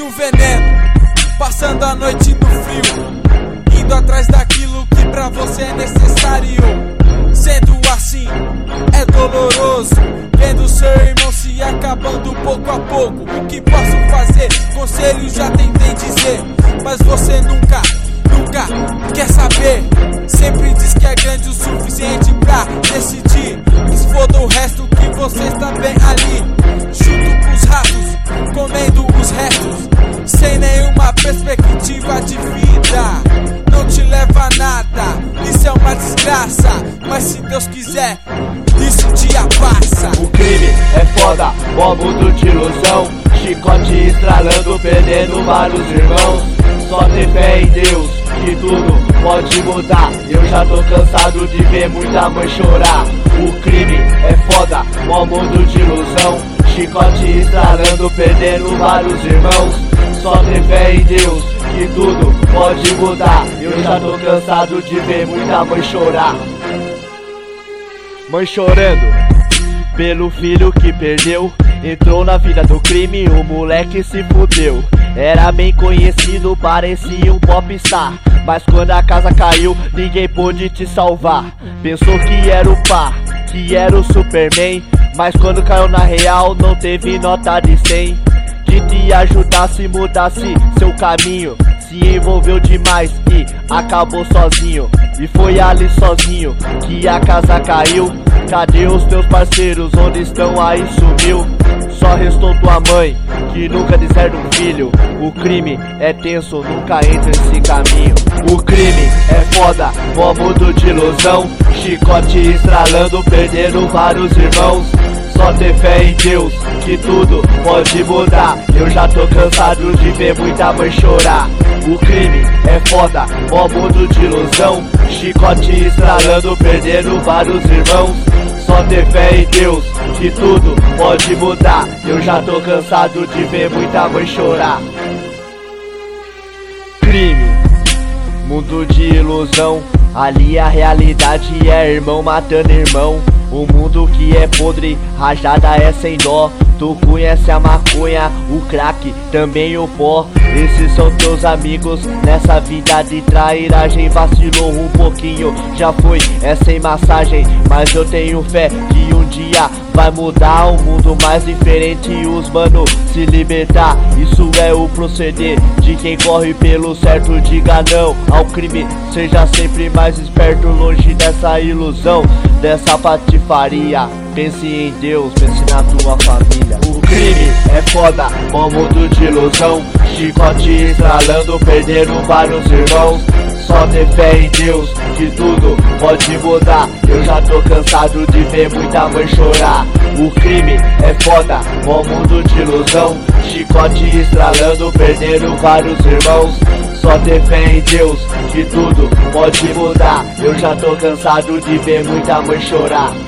no veneno, passando a noite no frio, indo atrás daquilo que pra você é necessário. Sendo assim, é doloroso vendo seu irmão se acabando pouco a pouco. O que posso fazer? Conselho já tentei dizer, mas você nunca quer saber. Sempre diz que é grande o suficiente pra decidir. Desfoda o resto que você está bem ali, junto com os ratos, comendo os restos, sem nenhuma perspectiva de vida. Não te leva a nada, isso é uma desgraça, mas se Deus quiser, isso um dia passa. O crime é foda, mó mundo de ilusão, chicote estralando, perdendo vários irmãos. Só ter fé em Deus, que tudo pode mudar. Eu já tô cansado de ver muita mãe chorar. O crime é foda, mó mundo de ilusão, chicote estralando, perdendo vários irmãos. Só ter fé em Deus, que tudo pode mudar. Eu já tô cansado de ver muita mãe chorar. Mãe chorando pelo filho que perdeu, entrou na vida do crime, o moleque se fudeu. Era bem conhecido, parecia um popstar, mas quando a casa caiu, ninguém pôde te salvar. Pensou que era o pá, que era o Superman, mas quando caiu na real, não teve nota de 100 que te ajudasse, mudasse seu caminho. Se envolveu demais e acabou sozinho, e foi ali sozinho que a casa caiu. Cadê os teus parceiros? Onde estão? Aí sumiu. Só restou tua mãe, que nunca deserta um filho. O crime é tenso, nunca entra nesse caminho. O crime é foda, mó mundo de ilusão, chicote estralando, perdendo vários irmãos. Só ter fé em Deus, que tudo pode mudar. Eu já tô cansado de ver muita mãe chorar. O crime é foda, mó mundo de ilusão, chicote estralando, perdendo vários irmãos. Só ter fé em Deus, que tudo pode mudar. Eu já tô cansado de ver muita mãe chorar. Crime, mundo de ilusão, ali a realidade é irmão matando irmão. O mundo que é podre, rajada é sem dó. Tu conhece a maconha, o crack, também o pó. Esses são teus amigos nessa vida de trairagem. Vacilou um pouquinho, já foi, é sem massagem. Mas eu tenho fé que um dia vai mudar um mundo mais diferente e os mano se libertar. Isso é o proceder de quem corre pelo certo. Diga não ao crime, seja sempre mais esperto, longe dessa ilusão, dessa patifaria. Pense em Deus, pense na tua família. O crime é foda, mó mundo de ilusão, chicote estralando, perdendo vários irmãos. Só ter fé em Deus, que tudo pode mudar. Eu já tô cansado de ver muita mãe chorar. O crime é foda, mó mundo de ilusão, chicote estralando, perdendo vários irmãos. Só ter fé em Deus, que tudo pode mudar. Eu já tô cansado de ver muita mãe chorar.